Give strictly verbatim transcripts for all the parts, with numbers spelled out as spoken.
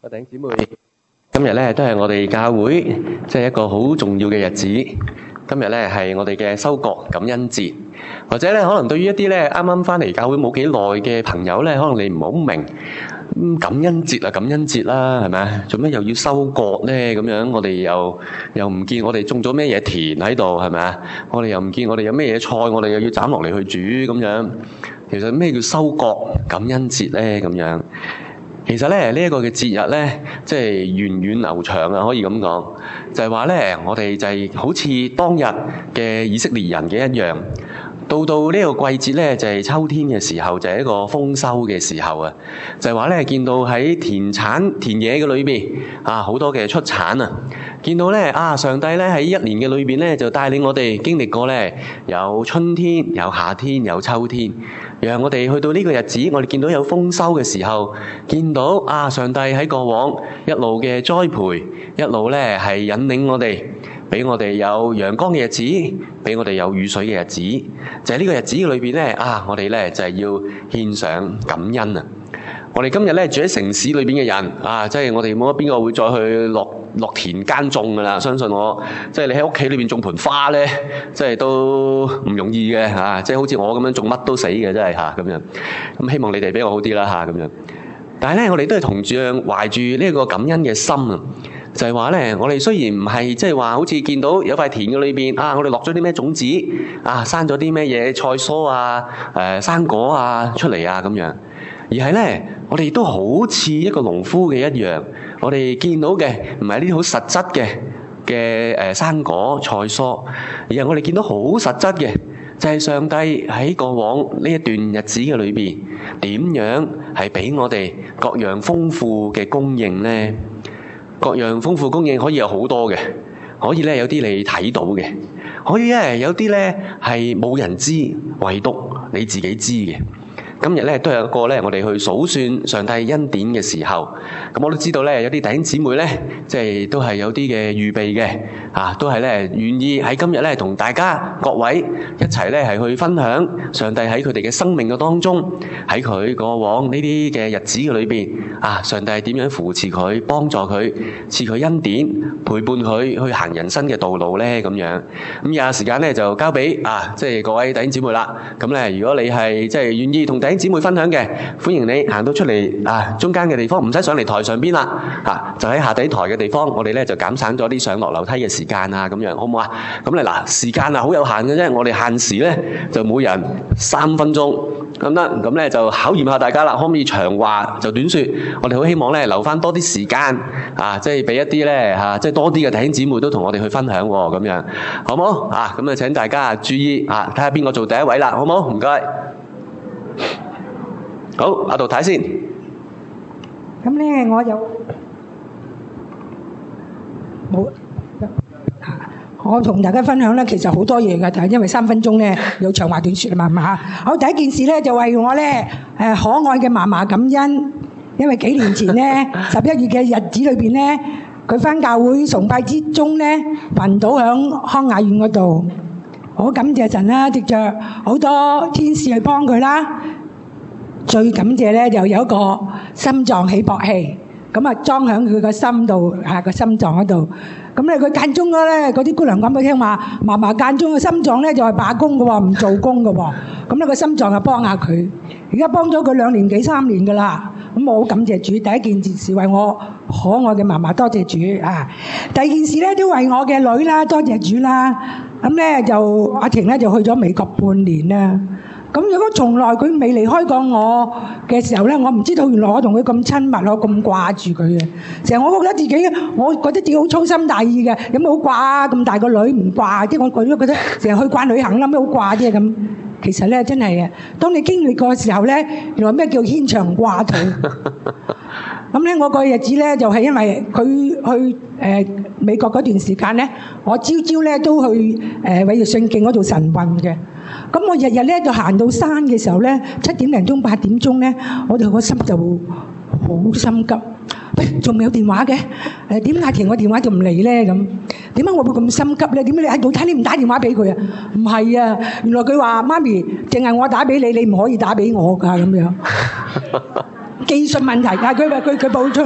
弟兄姊妹，今日咧都係我哋教會即係一個好重要嘅日子。今日咧係我哋嘅收割感恩節，或者咧可能對於一啲咧啱啱翻嚟教會冇幾耐嘅朋友咧，可能你唔好明。咁感恩節啊，感恩節啦，係咪啊？做咩又要收割咧？咁樣我哋又又唔見我哋種咗咩嘢田喺度，係咪啊？我哋又唔見我哋有咩嘢菜，我哋又要斬落嚟去煮咁樣。其實咩叫收割感恩節咧？咁樣其實咧呢一個嘅節日咧，即係源遠流長啊，可以咁講，就係話咧，我哋就係好似當日嘅以色列人嘅一樣。到到呢個季節咧，就係秋天嘅時候，就係一個豐收嘅時候啊！就係話咧，見到喺田產田野嘅裏邊啊，好多嘅出產啊！見到咧啊，上帝咧喺一年嘅裏邊咧，就帶領我哋經歷過咧，有春天、有夏天、有秋天，讓我哋去到呢個日子，我哋見到有豐收嘅時候，見到啊，上帝喺過往一路嘅栽培，一路咧係引領我哋。俾我哋有陽光嘅日子，俾我哋有雨水嘅日子，就係呢個日子裏邊咧啊！我哋咧就係要獻上感恩啊！我哋今日咧住喺城市裏邊嘅人啊，即係我哋冇乜邊個會再去落落田耕種噶啦。相信我，即係你喺屋企裏邊種盆花咧，即係都唔容易嘅嚇。即係好似我咁樣種乜都死嘅，真係嚇咁樣。咁希望你哋比我好啲啦嚇咁樣。但係咧，我哋都係同住懷住呢個感恩嘅心啊！就係話咧，我哋雖然唔係即係話好似見到有塊田嘅裏邊啊，我哋落咗啲咩種子啊，生咗啲咩嘢菜蔬啊、誒、呃、生果啊出嚟啊咁樣，而係咧，我哋都好似一個農夫嘅一樣，我哋見到嘅唔係呢啲好實質嘅嘅誒生果菜蔬，而係我哋見到好實質嘅，就係上帝喺過往呢一段日子嘅裏邊點樣係俾我哋各樣豐富嘅供應咧。各樣豐富供應可以有好多嘅，可以咧有啲你睇到嘅，可以咧有啲咧係冇人知，唯獨你自己知嘅。今日咧都有一個咧，我哋去數算上帝恩典嘅時候，咁我都知道咧有啲弟兄姊妹咧，即係都係有啲嘅預備嘅，啊，都係咧願意喺今日咧同大家各位一齊咧係去分享上帝喺佢哋嘅生命嘅當中，喺佢過往呢啲嘅日子嘅裏邊，啊，上帝係點樣扶持佢、幫助佢、賜佢恩典、陪伴佢去行人生嘅道路咧咁樣。咁有時間咧就交俾啊，即係各位弟兄姊妹啦。咁咧，如果你係即係願意同弟兄姊妹分享嘅，歡迎你行到出嚟啊，中間嘅地方唔使上嚟台上邊啦，嚇就喺下底台嘅地方，我哋咧就減省咗啲上落樓梯嘅時間啊，咁樣好唔好啊？咁咧嗱，時間啊好有限嘅啫，我哋限時咧就每人三分鐘咁得，咁咧就考驗下大家啦，可唔可以長話就短説？我哋好希望咧留翻多啲時間啊，即係俾一啲咧嚇，即係多啲嘅弟兄姊妹都同我哋去分享喎，咁樣好唔好啊？咁啊請大家注意啊，睇下邊個做第一位啦，好唔好？唔該。好，阿杜太先。 咁咧，我有冇？我同大家分享咧，其實好多嘢㗎，但係因為三分鐘咧，有長話短説啊嘛，係嘛？好，第一件事咧就為我咧誒可愛嘅嫲嫲感恩，因為幾年前咧十一月嘅日子裏邊咧，佢返教會崇拜之中咧暈倒響康雅苑嗰度，好感謝神啦，藉著好多天使去幫佢啦。最感謝咧，就有一個心臟起搏器，咁啊裝喺佢個心度，啊個心臟嗰度。咁咧佢間中咧，嗰啲姑娘講俾佢聽話，嫲嫲間中嘅心臟咧就係罷工嘅喎，唔做工嘅喎。咁咧個心臟就幫下佢，而家幫咗佢兩年幾三年嘅啦。咁我好感謝主，第一件事為我可愛嘅嫲嫲多謝主啊。第二件事咧都為我嘅女啦，多謝主啦。咁咧就阿婷咧就去咗美國半年啦。咁如果從來佢未離開過我嘅時候咧，我唔知道原來我同佢咁親密，我咁掛住佢嘅。成日我覺得自己，我覺得自己好粗心大意嘅，有咩好掛啊？咁大個女唔掛，即係我覺得覺得成日去慣旅行啦，咩好掛啫咁。其實咧真係嘅，當你經歷過嘅時候咧，原來咩叫牽腸掛肚。咁咧我個日子咧就係因為佢去誒美國嗰段時間咧，我朝朝咧都去誒偉業信徑嗰度晨運嘅。咁我日日咧就行到山嘅時候咧，七點零鐘八點鐘咧，我哋個心就好心急。喂，仲未有電話嘅？誒點解停我電話就唔嚟咧？咁點解我會咁心急咧？點解你喺度睇你唔打電話俾佢啊？唔係啊，原來佢話媽咪，淨係我打俾你，你唔可以打俾我㗎咁樣。技術問題㗎，佢話佢佢報出。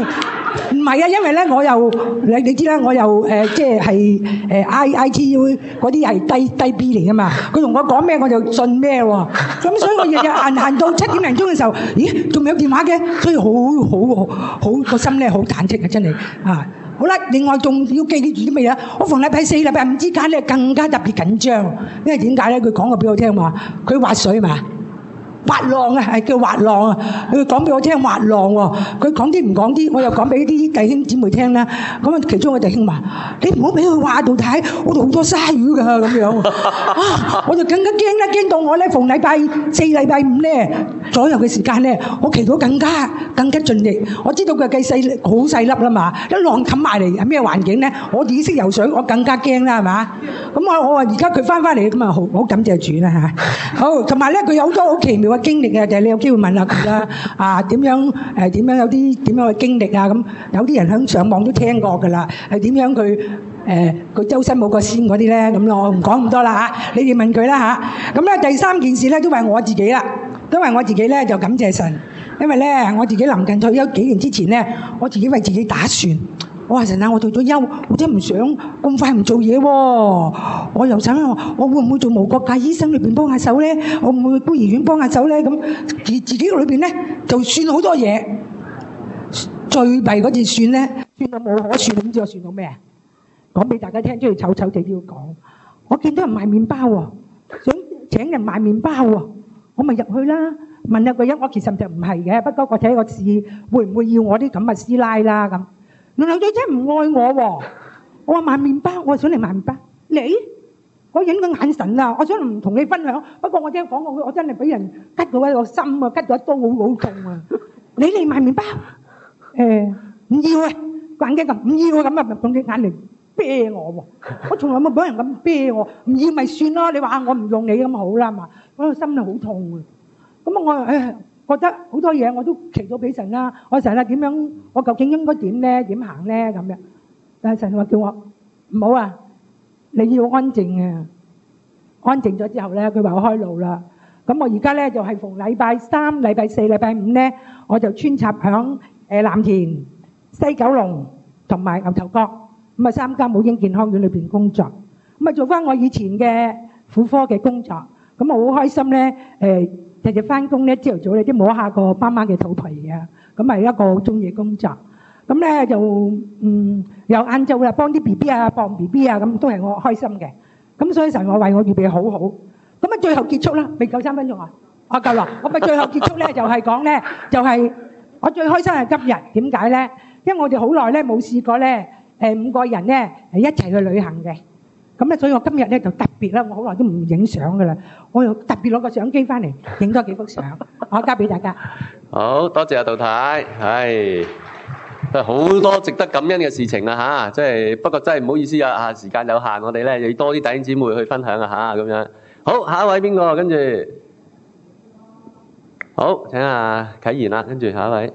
唔係啊，因為咧我又你你知啦，我又誒即係係誒 I I T U 嗰啲係低低 B 嚟噶嘛。佢同我講咩我就信咩喎。咁所以我日日行行到七點零鐘嘅時候，咦仲未有電話嘅，所以好好好好個心咧好忐忑啊，真係啊！好啦，另外仲要記住啲乜嘢？我逢禮拜四、禮拜五之間咧更加特別緊張，因為點解咧？佢講過俾我聽話，佢滑水嘛。滑浪啊，係叫滑浪啊！佢講俾我聽滑浪喎，佢講啲唔講啲，我又講俾啲弟兄姊妹聽啦。咁啊，其中個弟兄話：你唔好俾佢滑到睇，我度好多鯊魚㗎咁樣。啊！我就更加驚啦，驚到我咧逢禮拜四、禮拜五咧左右嘅時間咧，我祈禱更加更加盡力。我知道佢計細好細粒啦嘛，一浪冚埋嚟係咩環境咧？我自己識游水，我更加驚啦，係嘛？咁我我話而家佢翻返嚟咁啊，好好感謝主啦嚇。好，同埋咧佢有好多好奇妙嘅經歷啊，就係你有機會問下佢啦。啊，點樣誒點樣有啲點樣嘅經歷啊？咁有啲人喺上網都聽過㗎啦。係點樣佢誒佢周身冇個仙嗰啲咧？咁我唔講咁多啦嚇，你哋問佢啦嚇。咁咧第三件事咧都係我自己啦，都係我自己咧就感謝神，因為咧我自己臨近退休幾年之前咧，我自己為自己打算。我話神啊，我退咗休，我真係唔想咁快唔做嘢喎。我又想我會唔會做無國界醫生裏邊幫下手咧？我會唔會孤兒院幫下手咧？咁自自己裏邊咧就算好多嘢，最弊嗰次算咧，算到冇可算，你知我算到咩啊？講俾大家聽，即係醜醜地都要講。我見到人賣麵包喎，想請人賣麵包喎，我咪入去啦。問下個人，我其實就唔係嘅，不過我睇個字會唔會要我啲咁嘅師奶啦咁。原來女仔唔愛我喎，我話賣麵包，我想嚟賣麵包。你嗰人嘅眼神啊，我想唔同你分享。不過我聽講我我真係俾人吉到一個心啊，吉到一刀好好痛啊！你嚟賣麵包？誒唔要啊，眼鏡咁唔要啊，咁啊用隻眼嚟啤我喎。我從來冇俾人咁啤我，唔要咪算咯。你話我唔用你咁好啦嘛，我個心啊好痛啊。咁啊我誒。覺得好多嘢我都祈禱俾神啦，我神啊點樣？我究竟應該點咧？點行咧？咁樣，但係神話叫我唔好啊！你要安靜啊！安靜咗之後咧，佢話我開路啦。咁我而家咧就係逢禮拜三、禮拜四、禮拜五咧，我就穿插響誒藍田、西九龍同埋牛頭角咁啊三間母嬰健康院裏邊工作，咁啊做翻我以前嘅婦科嘅工作，咁我好開心咧誒。日日翻工咧，朝頭早咧都摸下個媽媽嘅肚皮啊，咁係一個好中意嘅工作。咁咧就嗯，又晏晝啦，幫啲 B B 啊，放 B B 啊，咁都係我開心嘅。咁所以神我為我預備好好。咁啊，最後結束啦，未夠三分鐘啊，我夠啦。咁啊，最後結束咧就係講咧，就係我最開心係今日。點解咧？因為我哋好耐咧冇試過咧，誒五個人咧係一齊去旅行嘅。咁咧，所以我今日咧就特別啦，我好耐都唔影相噶啦，我又特別攞個相機翻嚟影多幾幅相，我交俾大家。 好多謝阿杜太，係都係好多值得感恩嘅事情啊嚇！即係不過真係唔好意思啊嚇，時間有限，我哋咧要多啲弟兄姊妹去分享啊嚇咁樣。好，下一位邊個？跟住好請阿啟賢啦，跟住下一位。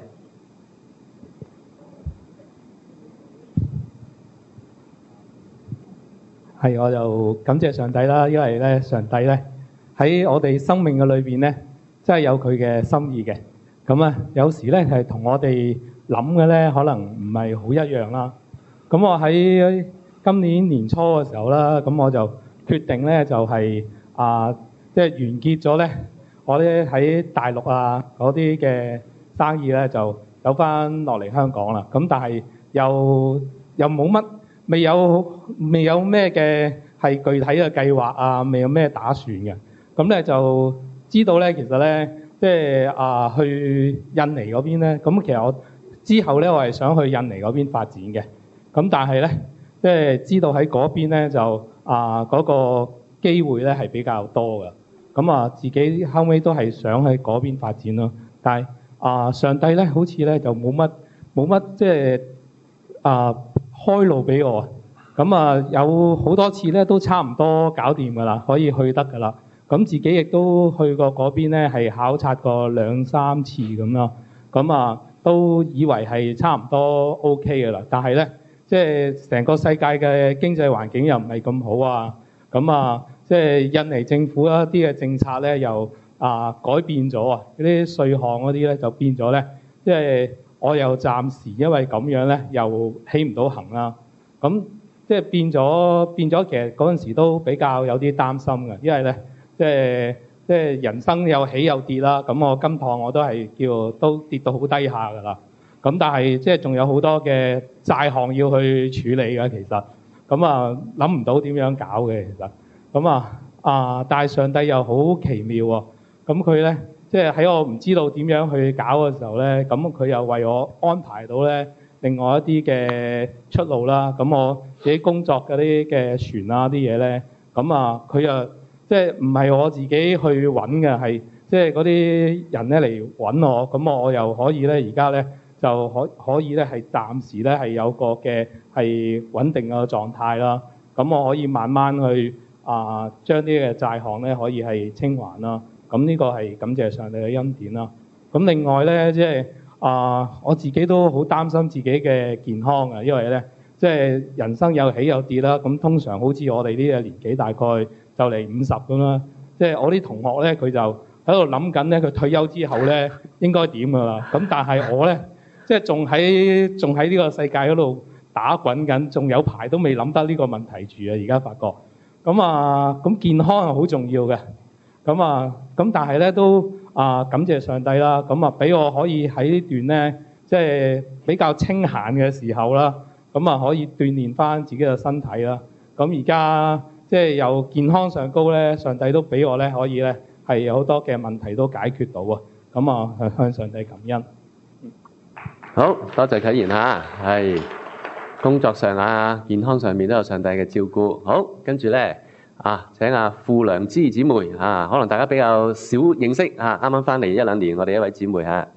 係，我就感謝上帝啦，因為咧上帝咧喺我哋生命嘅裏邊咧，真係有佢嘅心意嘅。咁啊，有時咧係同我哋諗嘅咧，可能唔係好一樣啦。咁我喺今年年初嘅時候啦，咁我就決定咧就係啊，即係完結咗咧，我咧喺大陸啊嗰啲嘅生意咧就走翻落嚟香港啦。咁但係又又冇乜。未有未有咩嘅係具體嘅計劃啊，未有咩打算嘅。咁咧就知道咧，其實咧即係啊去印尼嗰邊咧，咁其實我之後咧我係想去印尼嗰邊發展嘅。咁但係咧即係知道喺嗰邊咧就啊嗰個機會咧係比較多嘅。咁啊自己後尾都係想喺嗰邊發展咯。但係啊上帝咧好似咧就冇乜冇乜即係啊。開路俾我，咁啊有好多次咧都差唔多搞掂噶啦，可以去得噶啦。咁自己亦都去過嗰邊咧，係考察過兩三次咁咯。咁啊都以為係差唔多 OK 噶啦，但係咧即係成個世界嘅經濟環境又唔係咁好啊。咁啊即係印尼政府一啲嘅政策咧又啊改變咗啊，嗰啲稅項嗰啲咧就變咗咧，即係我又暫時因為咁樣咧，又起唔到行啦。咁即係變咗變咗，其實嗰陣時都比較有啲擔心嘅，因為咧即係即係人生有起有跌啦。咁我今趟我都係叫都跌到好低下㗎啦。咁但係即係仲有好多嘅債項要去處理嘅，其實咁啊諗唔到點樣搞嘅，其實咁啊啊！但係上帝又好奇妙喎。咁佢咧即係喺我唔知道點樣去搞嘅時候咧，咁佢又為我安排到咧另外一啲嘅出路啦。咁我自己工作嗰啲嘅船啊啲嘢咧，咁啊佢又即係唔係我自己去揾嘅，係即係嗰啲人咧嚟揾我。咁我我又可以咧而家咧。就可可以咧，係暫時咧係有個嘅係穩定嘅狀態啦。咁我可以慢慢去啊，將啲嘅債項咧可以係清還啦。咁呢個係感謝上帝嘅恩典啦。咁另外咧，即係啊，我自己都好擔心自己嘅健康啊，因為咧即係人生有起有跌啦。咁通常好似我哋呢個年紀，大概就嚟五十咁啦。即係我啲同學咧，佢就喺度諗緊咧，佢退休之後咧應該點㗎啦。咁但係我咧。即係仲喺仲喺呢個世界嗰度打滾緊，仲有排都未諗得呢個問題住啊！而家發覺咁啊，咁健康係好重要嘅。咁啊，咁但係咧都啊感謝上帝啦。咁啊，俾我可以喺呢段咧，即係比較清閒嘅時候啦，咁啊可以鍛鍊翻自己嘅身體啦。咁而家即係又健康上高咧，上帝都俾我咧可以咧係有好多嘅問題都解決到啊。咁啊向上帝感恩。 好多謝啟賢嚇，係工作上啊、健康上面都有上帝嘅照顧。好，跟住咧啊，請阿傅良芝姊妹啊，可能大家比較少認識啊，啱啱翻嚟一兩年，我哋一位姊妹嚇。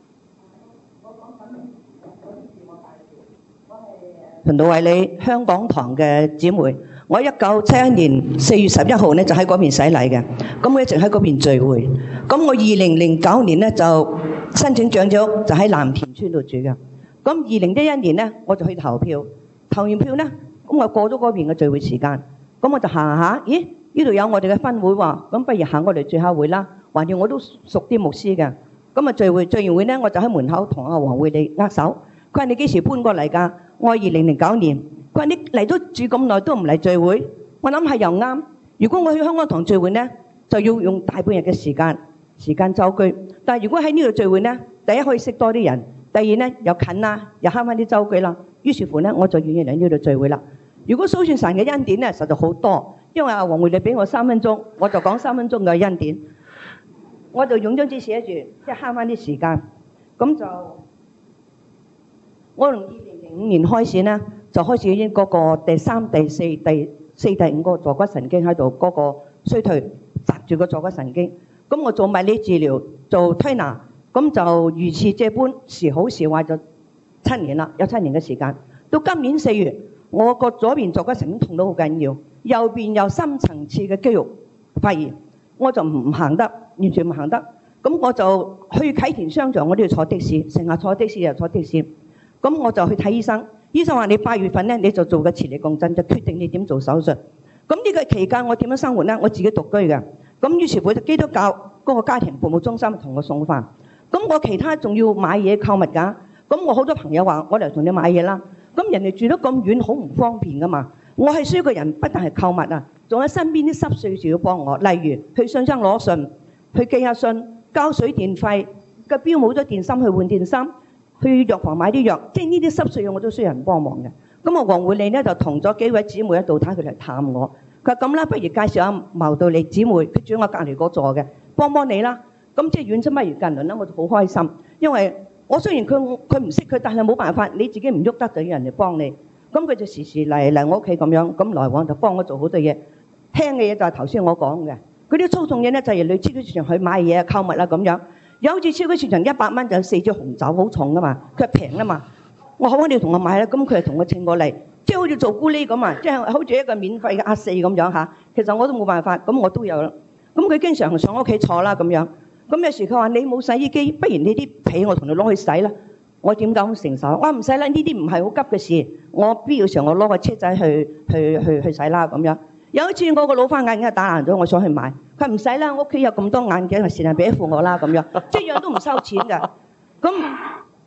循道衛理香港堂嘅姊妹，我一九七一年四月十一號咧就喺嗰邊洗禮嘅，咁我一直喺嗰邊聚會。咁我二零零九年咧就申請長者屋，就喺藍田村度住嘅。咁二零一一年咧我就去投票，投完票咧咁我過咗嗰邊嘅聚會時間，咁我就行下，咦呢度有我哋嘅分會喎，咁不如行過嚟聚下會啦。橫掂我都熟啲牧師嘅，咁啊聚會聚完會咧我就喺門口同阿黃會利握手。佢話你幾時搬過嚟㗎？我二零零九年。佢話你嚟都住咁耐都唔嚟聚會，我諗係又啱。如果我去香港堂聚會咧，就要用大半日嘅時間，時間周居。但係如果喺呢度聚會咧，第一可以識多啲人，第二咧又近啦，又慳翻啲周居啦。於是乎咧，我就願意嚟呢度聚會啦。如果數算神嘅恩典咧，實在好多。因為阿黃會你俾我三分鐘，我就講三分鐘嘅恩典。我就用張紙寫住，即係慳翻啲時間。咁就我從二零零五年開始咧，就開始已經嗰個第三、第四、第四、第五個坐骨神經喺度嗰個衰退，窒住個坐骨神經。咁我做物理治療，做推拿，咁就如此這般，時好時壞，就七年啦，有七年嘅時間。到今年四月，我個左邊坐骨神經痛到好緊要，右邊有深層次嘅肌肉發炎，我就唔行得，完全唔行得。咁我就去啟田商場，我都要坐的士，成日坐的士又坐的士。咁我就去睇醫生，醫生話你八月份咧你就做個磁力共振，就決定你點做手術。咁呢個期間我點樣生活咧？我自己獨居嘅。咁於是乎基督教嗰個家庭服務中心同我送飯。咁我其他仲要買嘢購物㗎。咁我好多朋友話我嚟同你買嘢啦。咁人哋住得咁遠，好唔方便㗎嘛。我係需要個人，不但係購物啊，仲有身邊啲濕碎事要幫我，例如去信箱攞信，去寄下信，交水電費，個錶冇咗電芯去換電芯，去藥房買啲藥，即係呢啲濕碎嘢我都需要人幫忙嘅。咁啊，黃會利咧就同咗幾位姊妹一度睇佢嚟探我。佢話咁啦，不如介紹下茅道利姊妹，佢住我隔離嗰座嘅，幫幫你啦。咁即係遠親不如近鄰啦，我就好開心，因為我雖然佢佢唔識佢，但係冇辦法，你自己唔喐得就要人哋幫你。咁佢就時時嚟嚟我屋企咁樣，咁來往就幫我做好多嘢。輕嘅嘢就係頭先我講嘅，嗰啲粗重嘢咧就係類似超級市場去買嘢啊、購物啊咁樣。有好似超級市場一百蚊就有四支紅酒，好重噶嘛，佢係平啊嘛。我好，你要同我買啦，咁佢係同我稱過嚟，即係好似做咕喱咁啊，即係好似一個免費嘅壓四咁樣嚇。其實我都冇辦法，咁我都有啦。咁佢經常上我屋企坐啦咁樣。咁有時佢話你冇洗衣機，不如你啲被我同你攞去洗啦。我點敢承受？我話唔使啦，呢啲唔係好急嘅事。我必要時候我攞個車仔去去去去洗啦咁樣。有一次我個老花眼鏡打爛咗，我想去買，佢唔使啦，我屋企有咁多眼鏡，係時間俾一副我啦咁樣，即係樣都唔收錢㗎。咁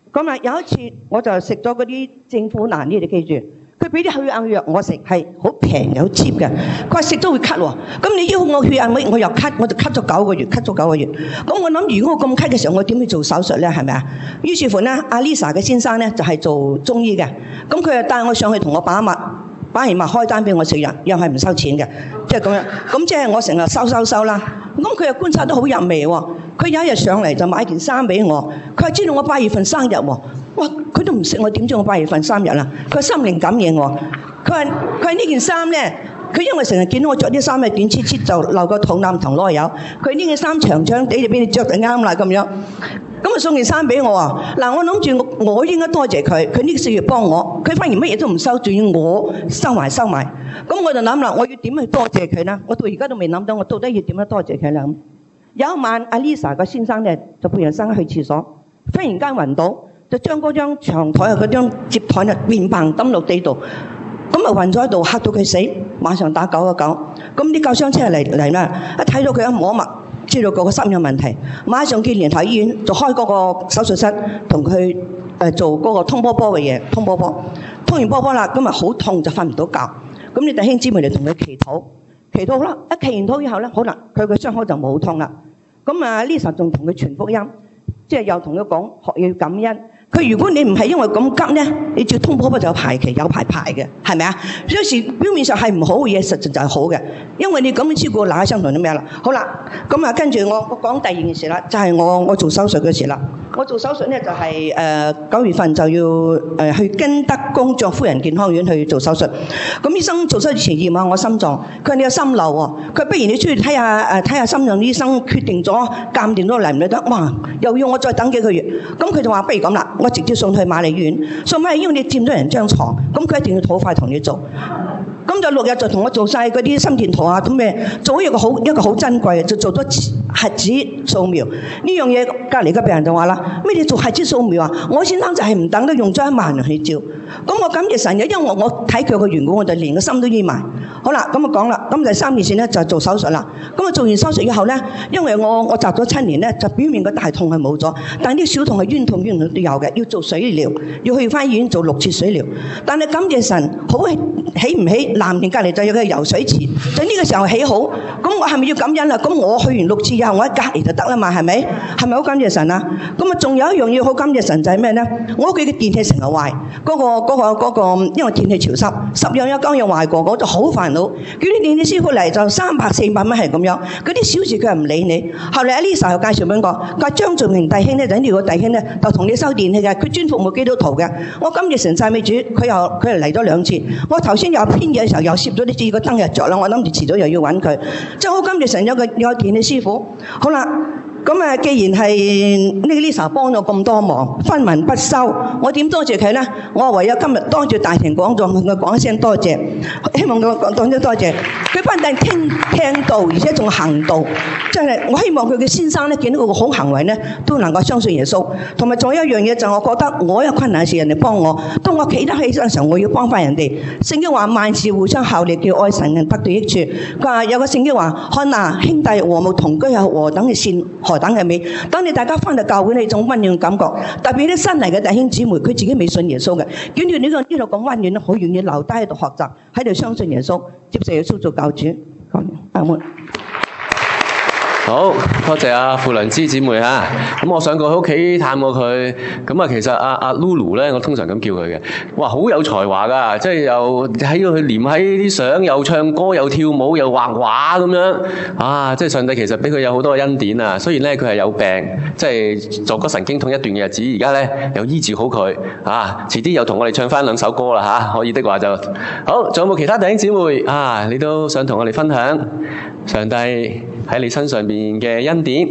咁啊有一次我就食咗嗰啲政府嗱，呢你記住，佢俾啲血壓藥我食係好平又好 cheap 嘅。佢話食咗會咳喎，咁你要我血壓我我又咳，我就咳咗九個月，咳咗九個月。咁我諗如果我咁咳嘅時候，我點去做手術咧？係咪啊？於是乎咧，阿 Lisa 嘅先生咧就係、是、做中醫嘅，咁佢就帶我上去同我把脈。把完脈開單俾我食藥，又係唔收錢嘅，即係咁樣。咁即係我成日收收收啦。咁佢又觀察得好入微喎。佢有一日上嚟就買件衫俾我，佢係知道我八月份生日喎。哇！佢都唔識我點知我八月份生日啦？佢係心靈感應喎。佢話佢話呢件衫咧，佢因為成日見到我着啲衫係短切切就漏個肚腩同攞油，佢呢件衫長長地就俾你着就啱啦咁樣。咁啊送件衫俾我啊！嗱，我諗住我我應該多謝佢，佢呢個四月幫我，佢反而乜嘢都唔收，仲要我收埋收埋。咁我就諗啦，我要點去多謝佢呢？我到而家都未諗到，我到底要點樣多謝佢啦？有一晚，阿 Lisa 個先生咧就半夜三更去廁所，忽然間暈倒，就將嗰張長台啊嗰張摺台啊面砰抌落地度，咁啊暈咗喺度，嚇到佢死，馬上打九一九。咁啲救傷車嚟嚟啦，一睇到佢一摸脈，知道個個心有問題，馬上叫連台醫院就開嗰個手術室，同佢誒做嗰個通波波嘅嘢，通波波，通完波波啦，咁啊好痛就瞓唔到覺。咁你弟兄姊妹嚟同佢祈禱，祈禱啦，一祈完禱以後咧，好啦，佢個傷口就冇痛啦。咁啊 Lisa 仲同佢傳福音，即係又同佢講學要感恩。佢如果你唔係因為咁急咧，你照通波波就有排期，有排排嘅，係咪啊？有時表面上係唔好嘅嘢，實際就係好嘅，因為你咁樣照顧哪一相同啲咩啦？好啦，咁啊跟住我我講第二件事啦，就係、是、我我做手術嘅事啦。我做手術咧就係誒九月份就要誒、呃、去根德公爵夫人健康院去做手術。咁醫生做手術前驗下我心臟，佢話你有心漏喎，佢不如你出去睇下誒睇下心臟醫生決定咗鑑定咗嚟唔嚟得？哇！又要我再等幾個月，咁佢就話不如咁啦。我直接送去瑪麗醫院，送瑪麗醫院你佔咗人張床，咁佢一定要好快同你做。咁就六日就同我做晒嗰啲心電圖啊，咁咩做一個好一個好珍貴嘅，就做咗核子掃描呢樣嘢。隔離個病人就話啦：咩你做核子掃描啊？我先生就係唔等都用咗一萬人去照。咁我感謝神嘅，因為我我睇佢個緣故，我就連個心都醫埋。好啦，咁啊講啦，咁第三件事咧就做手術啦。咁啊做完手術以後咧，因為我我習咗七年咧，就表面個大痛係冇咗，但係啲小痛係冤痛冤痛都有嘅，要做水療，要去翻醫院做六次水療。但係感謝神，好起唔起？南邊隔離就有個游水池，就呢個時候起好，咁我係咪要感恩啦？咁我去完六次以後，我喺隔離就得啦嘛，係咪？係咪好感謝神啊？咁啊，仲有一樣要好感謝神就係咩咧？我屋企嘅電器成日壞，嗰、嗰個嗰、嗰個嗰個、因為天氣潮濕，十樣有九樣壞過，我就好煩惱。叫啲電器師傅嚟就三百四百蚊係咁樣，嗰啲小事佢又唔理你。後嚟阿 Lisa 又介紹俾我，佢話張俊明弟兄咧就呢個弟兄咧就同你收電器嘅，佢專服務基督徒嘅。我感謝神讚美主，佢又佢又嚟咗兩次。我頭先有編嘢嘅時候又攝咗啲字，個燈又着啦，我諗住遲早又要揾佢。即係好感謝神有個有個電器師傅。好啦。咁啊，既然係呢個 Lisa 幫咗咁多忙，分文不收，我點多謝佢咧？我唯有今日當住大庭廣眾同佢講一聲多謝，希望佢講講聲多謝。佢不但聽聽道，而且仲行道，真係我希望佢嘅先生咧見到佢個好行為咧，都能夠相信耶穌。同埋仲有一樣嘢就係我覺得我有困難嘅事，人哋幫我，當我企得起身嘅時候，我要幫翻人哋。聖經話萬事互相效力，叫愛神人得到益處。佢話有個聖經話：看哪，兄弟和睦同居有何等嘅善，何等嘅美。當你大家翻到教會，你種溫暖嘅感覺，特別啲新嚟嘅弟兄姊妹，佢自己未信耶穌嘅，見住呢個呢度咁溫暖咧，好願意留低喺度學習，喺度相信耶穌，接受耶穌做教主。阿門。 好多謝阿傅良芝姊妹嚇，咁我上過佢屋企探過佢，咁啊其實阿阿 Lulu 咧，我通常咁叫佢嘅，哇好有才華㗎，即係又喺度去黏喺啲相，又唱歌又跳舞又畫畫咁樣，啊即係上帝其實俾佢有好多恩典啊！雖然咧佢係有病，即係坐骨神經痛一段嘅日子，而家咧又醫治好佢，啊遲啲又同我哋唱翻兩首歌啦嚇，可以的話就好。仲有冇其他弟兄姊妹啊？你都想同我哋分享上帝喺你身上邊嘅恩典？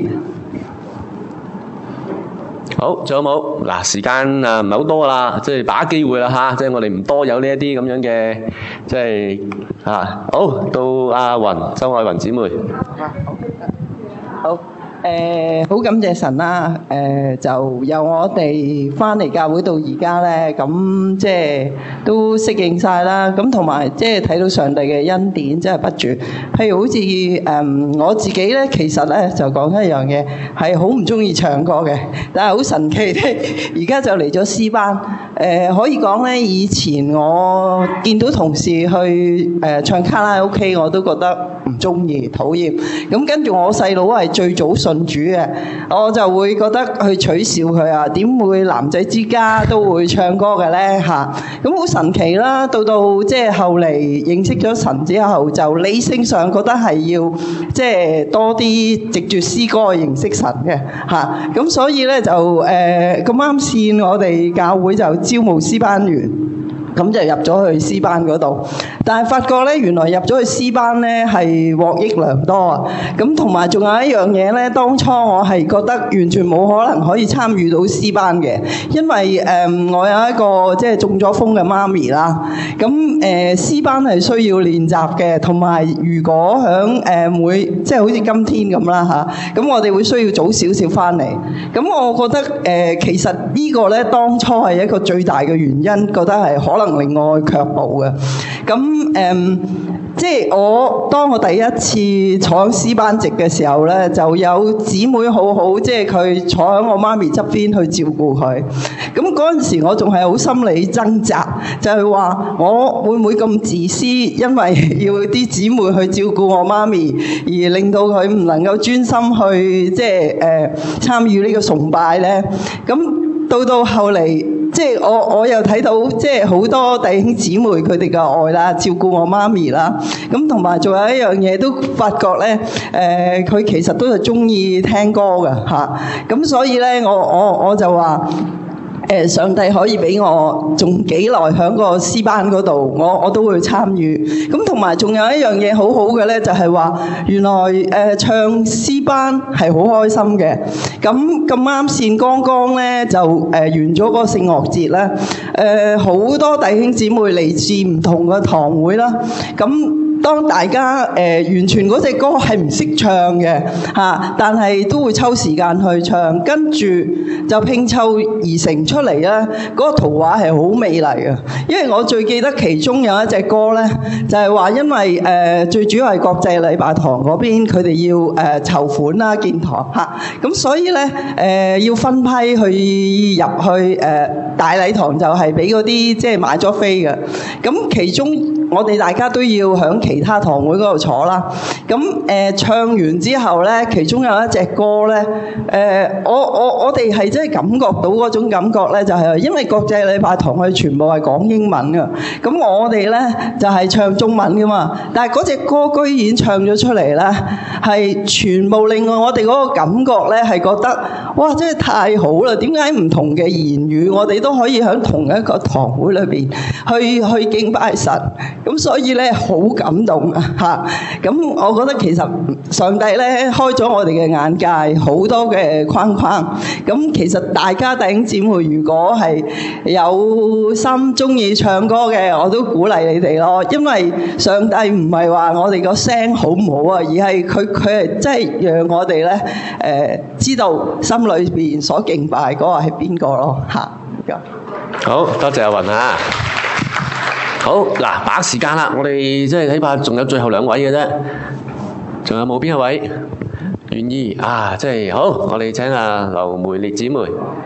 好，仲有冇？嗱，時間啊唔係好多啦，即係把握機會啦吓，即係我哋唔多有呢一啲咁樣嘅，即係啊，好到阿雲周愛雲姊妹。 好，誒誒好感謝神啦！誒就由我哋翻嚟教會到而家咧，咁即係都適應晒啦。咁同埋即係睇到上帝嘅恩典，真係不絕。譬如好似誒我自己咧，其實咧就講一樣嘢，係好唔中意唱歌嘅，但係好神奇咧，而家就嚟咗詩班。誒可以講咧，以前我見到同事去誒唱卡拉 OK， 我都覺得唔中意、討厭。咁跟住我細佬係最早信主嘅，我就會覺得去取笑佢啊，點會男仔之家都會唱歌嘅咧嚇？咁好神奇啦！到到即係後嚟認識咗神之後，就理性上覺得係要即係多啲藉住詩歌去認識神嘅嚇。咁所以咧就誒咁啱線，我哋教會就招募詩班員。咁就入咗去詩班嗰度，但係發覺咧，原來入咗去詩班咧係獲益良多啊！咁同埋仲有一樣嘢咧，當初我係覺得完全冇可能可以參與到詩班嘅，因為誒、呃、我有一個即係中咗風嘅媽咪啦。咁誒詩班係需要練習嘅，同埋如果響誒每即係好似今天咁啦嚇，咁我哋會需要早少少翻嚟。咁我覺得誒、呃、其實呢個咧當初係一個最大嘅原因，覺得係可能令我卻步嘅，咁誒，即係我當我第一次坐喺詩班席嘅時候咧，就有姊妹好好，即係佢坐喺我媽咪側邊去照顧佢。咁嗰陣時我仲係好心理掙扎，就係話我會唔會咁自私，因為要啲姊妹去照顧我媽咪，而令到佢唔能夠專心去即係誒參與呢個崇拜咧？咁到到後嚟。即係我我又睇到即係好多弟兄姊妹佢哋嘅愛啦，照顧我媽咪啦，咁同埋仲有一樣嘢都發覺咧，誒、呃、佢其實都係中意聽歌嘅嚇，咁、啊、所以咧我我我就話。誒上帝可以俾我仲幾耐喺個詩班嗰度，我我都會參與。咁同埋仲有一樣嘢好好嘅咧，就係話原來誒、呃、唱詩班係好開心嘅。咁咁啱線剛剛咧就誒、呃、完咗嗰個聖樂節咧，誒、呃、好多弟兄姊妹嚟自唔同嘅堂會啦。咁當大家誒、呃、完全嗰隻歌係唔識唱嘅嚇、啊，但係都會抽時間去唱，跟住就拼湊而成出嚟咧。嗰、那個圖畫係好美麗嘅，因為我最記得其中有一隻歌咧，就係、是、話因為誒、呃、最主要係國際禮拜堂嗰邊佢哋要誒、呃、籌款啦建堂嚇，咁、啊、所以咧誒、呃、要分批去入去誒、呃、大禮堂，就係俾嗰啲即係買咗飛嘅。咁其中我哋大家都要響其他堂會嗰度坐啦。咁誒、呃、唱完之後咧，其中有一隻歌咧，誒、呃、我我我哋係真係感覺到嗰種感覺咧，就係、是、因為國際禮拜堂佢全部係講英文㗎，咁我哋咧就係、是、唱中文㗎嘛。但係嗰隻歌居然唱咗出嚟咧，係全部令我哋嗰個感覺咧係覺得哇，真係太好啦！點解唔同嘅言語我哋都可以喺同一個堂會裏邊去去敬拜神？咁所以咧好感動啊嚇！咁我覺得其實上帝咧開咗我哋嘅眼界，好多嘅框框。咁其實大家弟兄姊妹如果係有心中意唱歌嘅，我都鼓勵你哋咯。因為上帝唔係話我哋個聲好唔好啊，而係佢佢係真係讓我哋咧誒知道心裏邊所敬拜嗰個係邊個咯嚇。 好多謝阿雲啊！好嗱，把握時間啦，我哋即係睇怕仲有最後兩位嘅啫，仲有冇邊一位願意啊？即係好，我哋請阿劉梅烈姊妹。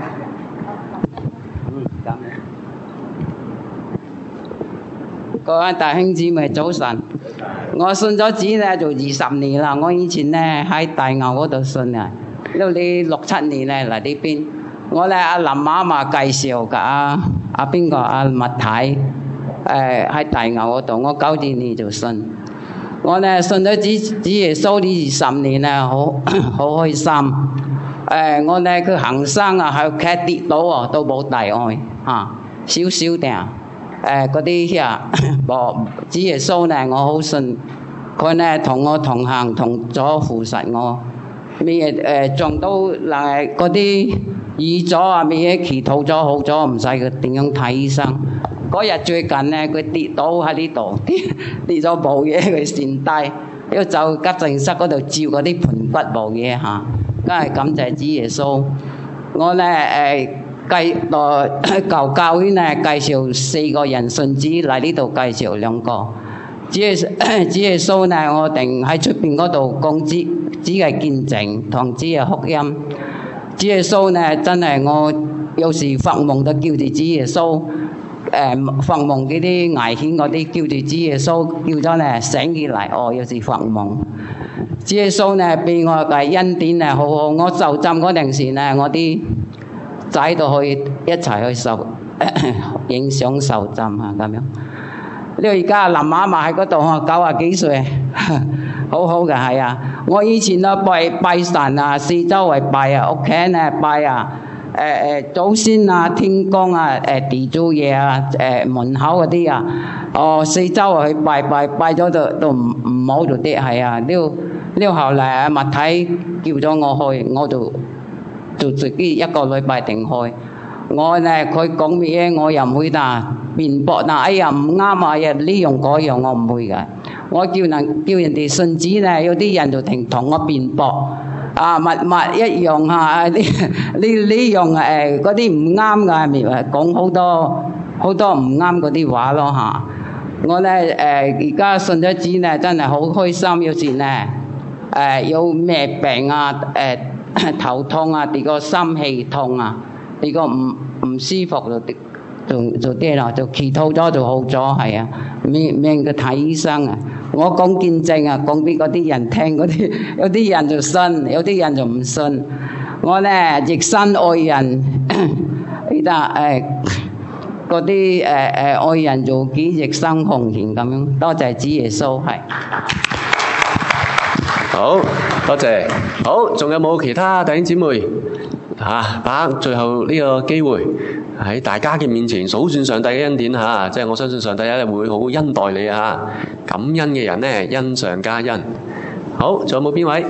各位弟兄姊妹早晨，我信咗主咧就二十年啦。我以前咧喺大牛嗰度信啊，到你六七年咧嚟呢邊，我咧阿林媽媽介紹㗎，阿阿邊個阿麥太。誒喺大牛嗰度，我九二年就信。我咧信咗主主耶穌呢二十年咧，好好開心。誒、呃、我咧佢行山啊，喺劇跌倒啊，都冇大礙嚇，少少定。誒嗰啲啊，冇主耶穌咧，我好信。佢咧同我同行，同咗扶實我。咩誒撞到嗱嗰啲瘀咗啊，咩嘢祈禱咗好咗，唔使佢點樣睇醫生。嗰日最近咧，佢跌倒喺呢度，跌跌咗部嘢佢跣低，要就急症室嗰度照嗰啲盤骨部嘢嚇。 梗係感謝主耶穌。我咧誒介來舊教會咧介紹四個人信主，嚟呢度介紹兩個。主耶主耶穌咧，我定喺出邊嗰度講主主嘅見證同主嘅福音。主耶穌咧真係我有時發夢都叫住主耶穌。誒發夢嗰啲危險嗰啲，叫住主耶穌，叫咗咧醒起嚟，哦，有時發夢。主耶穌咧俾我嘅恩典咧好好，我受浸嗰陣時咧，我啲仔都可以一齊去受影相受浸啊咁樣。呢個而家林媽媽喺嗰度，我九啊幾歲，好好嘅係啊！我以前都拜拜神啊，四周圍拜啊，屋企咧拜啊。誒誒、呃、祖先啊、天公啊、誒地主爺啊、誒、呃、門口嗰啲啊，哦四周圍去拜拜，拜咗都都唔唔好做啲係啊！呢呢後嚟啊，麥太叫咗我去，我就就自己一個禮拜定去。我咧佢講咩嘢，我又唔會啦，辯駁嗱，哎呀唔啱啊，呀呢樣嗰樣我唔會嘅。我叫人叫人哋信主咧，有啲人就停同我辯駁。啊，物物一樣嚇，呢呢呢樣誒嗰啲唔啱㗎，咪講好多好多唔啱嗰啲話咯嚇。我咧誒而家信咗主咧，真係好開心。有時咧誒有咩病啊誒頭痛啊，啲個心氣痛啊，啲個唔唔舒服就就就啲啦，就祈禱咗就好咗係啊，免免去睇醫生啊。我講見證啊，講俾嗰啲人聽，嗰啲有啲人就信，有啲人就唔信。我咧亦身愛人，呢得誒嗰啲誒誒愛人做己，亦生紅顏咁樣。多謝主耶穌係。 好多謝。好，仲有冇其他弟兄姊妹嚇？把握最後呢個機會喺大家嘅面前數算上帝嘅恩典嚇，即係我相信上帝一定會好恩待你啊！感恩嘅人咧，恩上加恩。好，仲有冇邊位？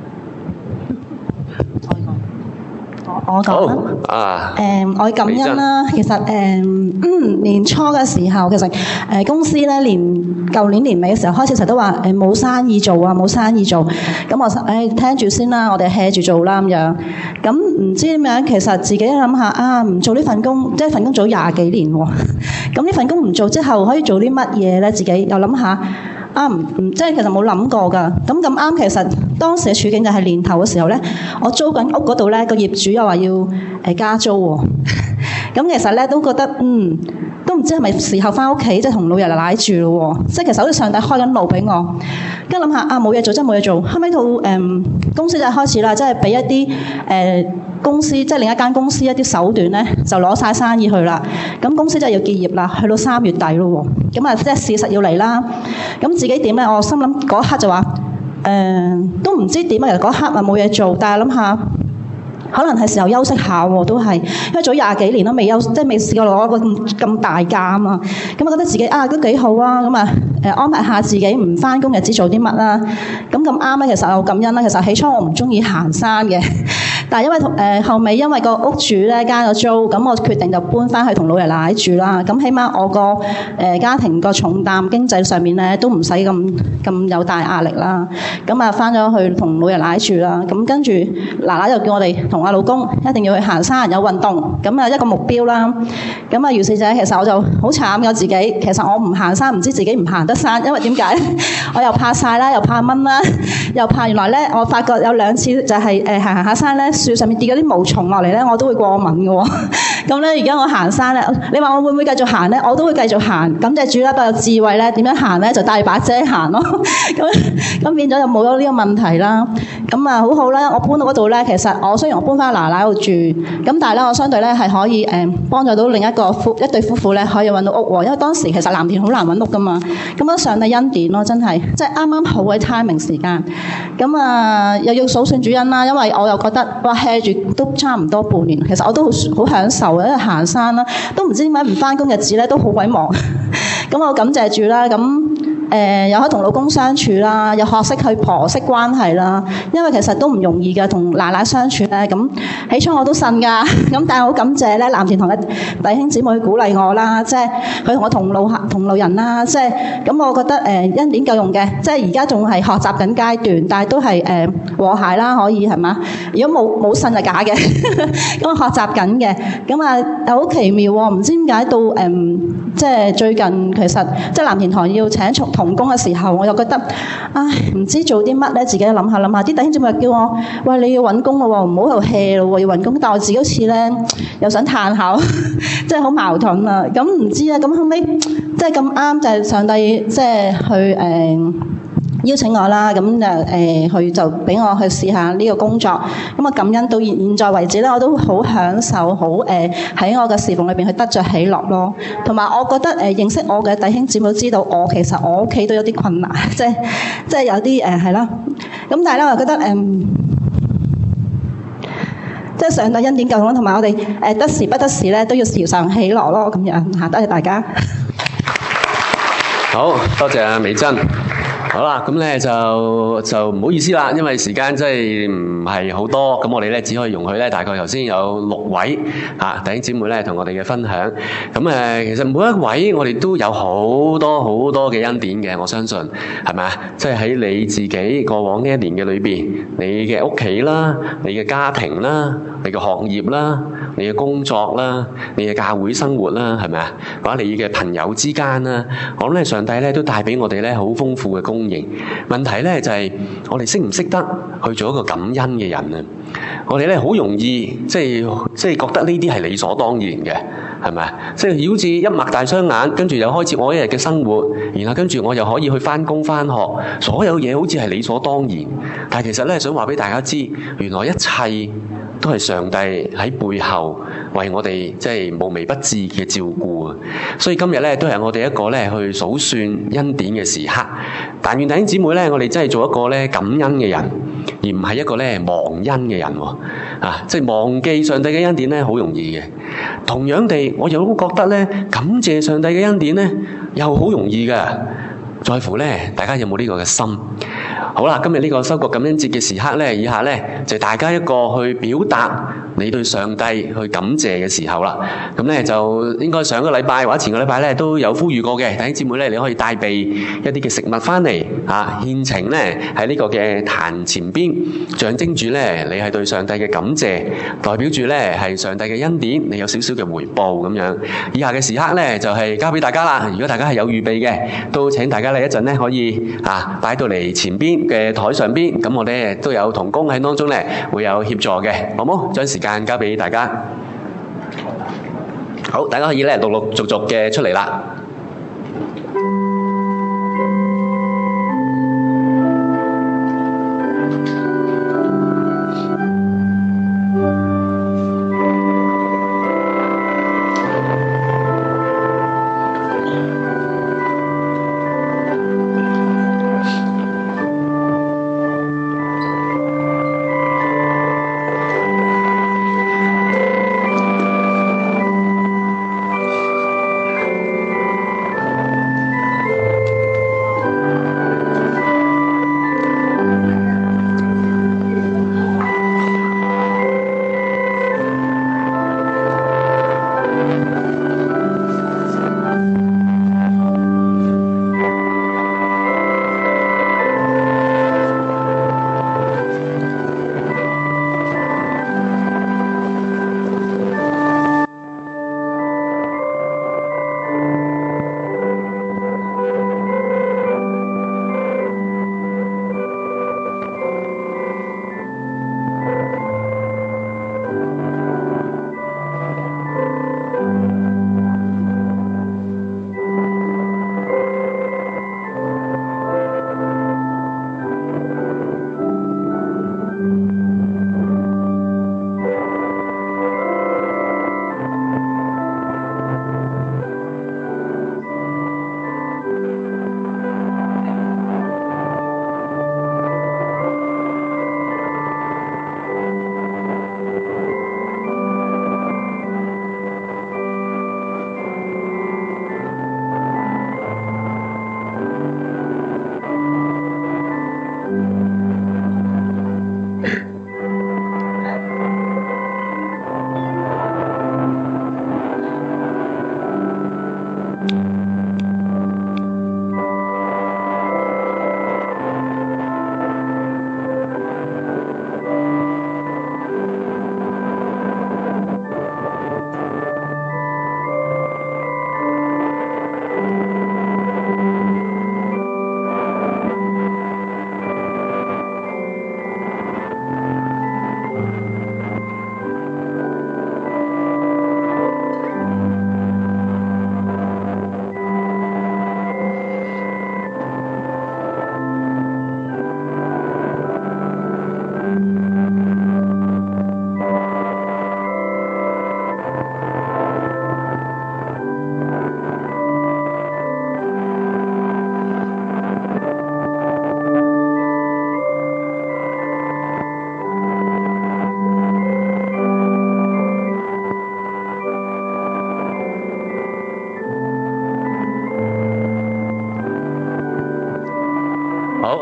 我講啦， 啊， 誒我感恩啦。其實誒、嗯、年初嘅時候，其實誒、呃、公司咧年舊年年尾嘅時候開始，成日都話誒冇生意做啊，冇生意做。咁我誒、哎、聽住先啦，我哋 hea 住做啦咁樣。咁唔知點樣，其實自己諗下啊，唔做呢份工，即係份工做廿幾年喎。咁呢份工唔做之後，可以做啲乜嘢咧？自己又諗下。啊唔唔，即係其實冇諗過㗎。咁咁啱，其實當時嘅處境就係年頭嘅時候咧，我租緊屋嗰度咧，個業主又話要誒加租喎。咁其實咧都覺得嗯，都唔知係咪時候翻屋企，即係同老爺奶奶住咯喎。即係其實好似上帝開緊路俾我。跟住諗下啊，冇嘢做真係冇嘢做。後尾到誒公司就開始啦，即係俾一啲誒。呃公司即係另一間公司一啲手段咧，就攞晒生意去啦。咁公司真係要結業啦，去到三月底咯喎。咁啊，即係事實要嚟啦。咁自己點咧？我心諗嗰刻就話，誒、呃、都唔知點啊。其實嗰刻啊冇嘢做，但係諗下，可能係時候休息下喎，都係因為早廿幾年都未休，即係未試過攞個咁咁大假啊嘛。咁我覺得自己啊都幾好啊。咁啊誒安排下自己唔翻工日子做啲乜啦。咁咁啱咧，其實我感恩啦。其實起初我唔中意行山嘅。但係因為誒、呃、後尾因為個屋主咧加咗租，咁我決定就搬翻去同老爺奶奶住啦。咁起碼我個誒、呃、家庭個重擔經濟上面咧都唔使咁咁有大壓力啦。咁啊翻咗去同老爺奶奶住啦。咁跟住奶奶就叫我哋同阿老公一定要去行山有運動，咁啊一個目標啦。咁啊於是者其實我就好慘嘅自己，其實我唔行山唔知自己唔行得山，因為點解？我又怕曬啦，又怕蚊啦，又怕原來咧我發覺有兩次就係誒行行下山咧。樹上面跌嗰啲毛蟲落嚟咧，我都會過敏嘅喎。咁咧，而家我行山咧，你話我會唔會繼續行咧？我都會繼續行。感謝主啦，都有智慧咧，點樣行咧就帶把遮行咯。咁咁變咗就冇咗呢個問題啦。咁啊，好好啦，我搬到嗰度咧，其實我雖然我搬翻奶奶度住，咁但係咧，我相對咧係可以誒幫助到另一個夫一對夫婦咧，可以揾到屋喎。因為當時其實藍田好難揾屋噶嘛。咁樣上帝恩典咯，真係即係啱啱好嘅 timing 時間。咁啊，又要數算主恩啦，因為我又覺得哇 hea 住都差唔多半年，其實我都好好享受嘅，因為行山啦，都唔知點解唔翻工日子咧都好鬼忙。咁我感謝主啦，咁誒誒又可以同老公相處啦，又學識去婆媳關係啦。因為其實都唔容易㗎，同奶奶相處咧。咁起初我都信㗎，咁但係好感謝咧藍田堂嘅弟兄姊妹去鼓勵我啦，即係佢同我同路行同路人啦，即係咁我覺得誒恩典夠用嘅，即係而家仲係學習緊階段，但係都係誒和諧啦，可以係嘛？如果冇冇信就假嘅，咁我學習緊嘅，咁啊好奇妙喎，唔知點解到誒即係最近其實即係藍田堂要請從童工嘅時候，我又覺得唉唔知做啲乜咧，自己諗下諗下，啲弟兄姊妹叫我喂你要揾工咯喎，唔好喺度 hea 咯喎，要揾工，但係我自己好似咧又想嘆下，即係好矛盾啊！咁唔知啊，咁後尾即係咁啱就係上帝即係去誒。呃邀請我啦，咁就誒佢就俾我去試下呢個工作。咁啊感恩到現現在為止咧，我都好享受，好誒喺我嘅侍奉裏邊去得着喜樂咯。同埋我覺得誒、呃、認識我嘅弟兄姊妹都知道我其實我屋企都有啲困難，即係即係有啲誒係啦。咁但係咧，我覺得誒、呃、即係上帝恩典夠用，同埋我哋誒得時不得時咧都要時常喜樂咯。咁樣嚇，多謝大家。 好多謝阿美珍。好啦，咁咧就就唔好意思啦，因為時間真係唔係好多，咁我哋咧只可以容許咧大概頭先有六位啊弟兄姊妹咧同我哋嘅分享。咁誒，其實每一位我哋都有好多好多嘅恩典嘅，我相信係咪啊？即係喺你自己過往呢一年嘅裏邊，你嘅屋企啦，你嘅家庭啦，你嘅學業啦，你嘅工作啦，你嘅教會生活啦，係咪啊？或者你嘅朋友之間啦，我諗咧上帝咧都帶俾我哋咧好豐富嘅供應。問題咧就係我哋識唔識得去做一個感恩嘅人啊？我哋咧好容易即係即係覺得呢啲係理所當然嘅，係咪啊？即係好似一擘大雙眼，跟住又開始我一日嘅生活，然後跟住我又可以去返工返學，所有嘢好似係理所當然。但係其實咧想話俾大家知，原來一切都係上帝喺背後為我哋即係無微不至嘅照顧啊！所以今日咧都係我哋一個咧去數算恩典嘅時刻。但願弟兄姊妹咧，我哋真係做一個咧感恩嘅人，而唔係一個咧忘恩嘅人喎。啊，即係忘記上帝嘅恩典咧，好容易嘅。同樣地，我又都覺得咧感謝上帝嘅恩典咧，又好容易嘅。在乎咧，大家有冇呢個嘅心？好啦，今日呢個收割感恩節嘅時刻咧，以下咧就大家一個去表達你對上帝去感謝嘅時候啦。咁咧就應該上個禮拜或者前個禮拜咧都有呼籲過嘅，弟兄姊妹咧你可以帶備一啲嘅食物翻嚟啊，獻呈咧喺呢個嘅壇前邊，象徵住咧你係對上帝嘅感謝，代表住咧係上帝嘅恩典，你有少少嘅回報咁樣。以下嘅時刻咧就係交俾大家啦。如果大家係有預備嘅，都請大家咧一陣咧可以啊擺到嚟前邊嘅台上邊，咁我哋都有同工喺當中咧會有協助嘅，好冇？將時間交俾大家。好，大家可以咧陸陸續續嘅出嚟啦。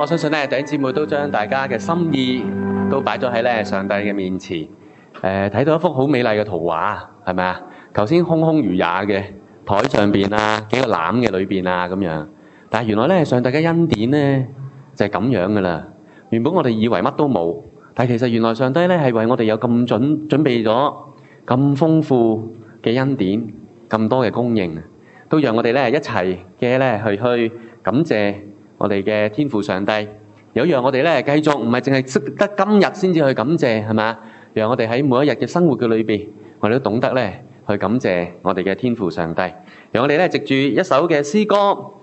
我相信咧，弟兄姊妹都將大家嘅心意都擺咗喺咧上帝嘅面前。誒、呃，睇到一幅好美麗嘅圖畫，係咪啊？頭先空空如也嘅台上邊啊，幾個籃嘅裏邊啊，咁樣。但係原來咧，上帝嘅恩典咧就係、是、咁樣噶啦。原本我哋以為乜都冇，但係其實原來上帝咧係為我哋有咁準準備咗咁豐富嘅恩典，咁多嘅供應，都讓我哋咧一齊嘅咧去去感謝我哋嘅天父上帝。有讓我哋咧繼續唔係淨係識得今日先至去感謝，係嘛？讓我哋喺每一日嘅生活嘅裏邊，我哋都懂得咧去感謝我哋嘅天父上帝。讓我哋咧藉住一首嘅詩歌。